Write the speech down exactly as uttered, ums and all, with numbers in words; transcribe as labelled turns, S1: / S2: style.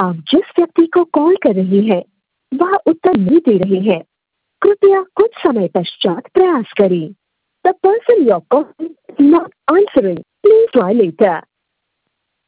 S1: आप जिस व्यक्ति को कॉल कर रहे हैं वह उत्तर नहीं दे रहे हैं। कृपया कुछ समय पश्चात प्रयास करें। The person your call not answering, please try letter.